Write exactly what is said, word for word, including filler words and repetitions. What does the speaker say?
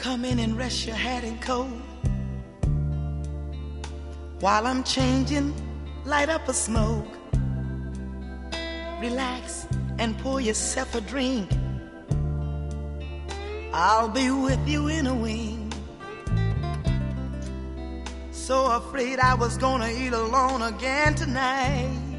Come in and rest your hat and coat. While I'm changing, light up a smoke. Relax and pour yourself a drink. I'll be with you in a wink. So afraid I was gonna eat alone again tonight.